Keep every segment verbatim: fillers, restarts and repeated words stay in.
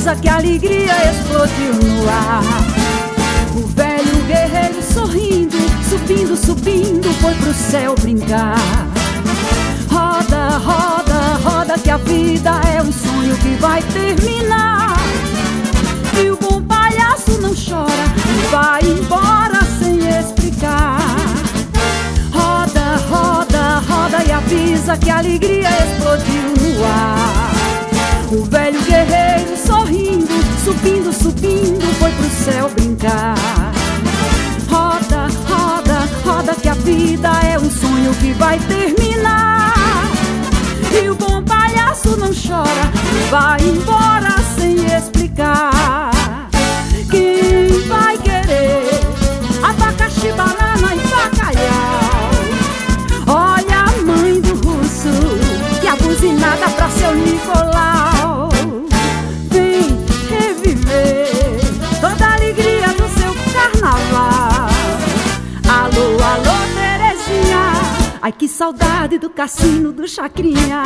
avisa que a alegria explodiu no ar. O velho guerreiro sorrindo, subindo, subindo, foi pro céu brincar. Roda, roda, roda, que a vida é um sonho que vai terminar. E o bom palhaço não chora e vai embora sem explicar. Roda, roda, roda e avisa que a alegria explodiu no ar. O velho guerreiro sorrindo, subindo, subindo, foi pro céu brincar. Roda, roda, roda, que a vida é um sonho que vai terminar. E o bom palhaço não chora e vai embora sem explicar. Quem vai querer abacaxi, banana e bacalhau? Olha a mãe do russo e a buzinada pra seu Nicolau. Vem reviver toda a alegria do seu carnaval. Alô, alô, Terezinha, ai que saudade do cassino do Chacrinha.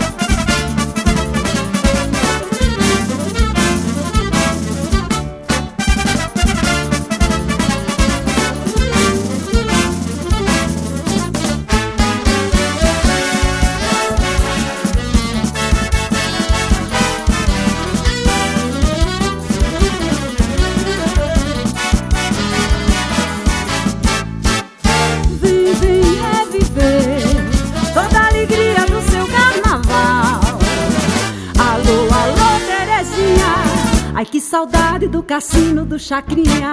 Ai que saudade do cassino do Chacrinha.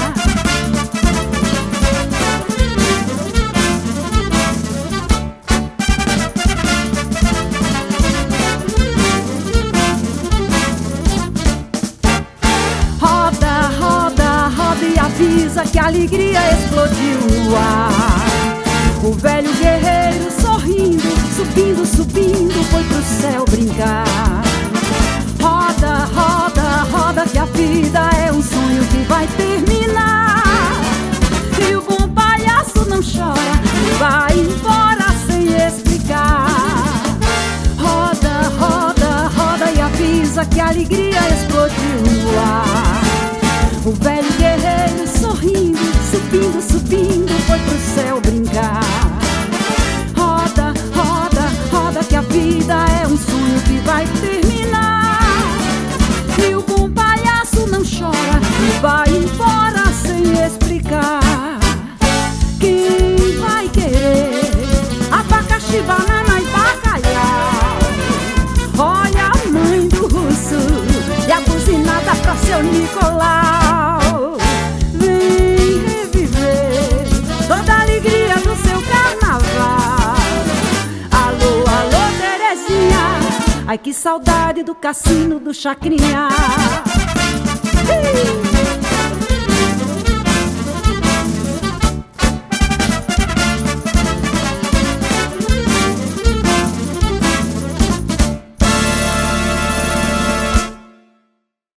Roda, roda, roda e avisa que a alegria explodiu no ar. O velho guerreiro sorrindo, subindo, subindo, foi pro céu brincar. Roda, roda, roda, que a vida é um sonho que vai terminar. E o bom palhaço não chora e vai embora sem explicar. Roda, roda, roda e avisa que a alegria explodiu no ar. O velho guerreiro sorrindo, subindo, subindo, foi pro céu brincar. Roda, roda, roda, que a vida é um sonho que vai terminar. E o bom palhaço não chora e vai embora sem explicar. Quem vai querer abacaxi, banana e bacalhau? Olha a mãe do russo e a buzinada pra seu Nicolau. Vem reviver toda a alegria do seu carnaval. Alô, alô, Terezinha, ai que saudade do cassino do Chacrinha.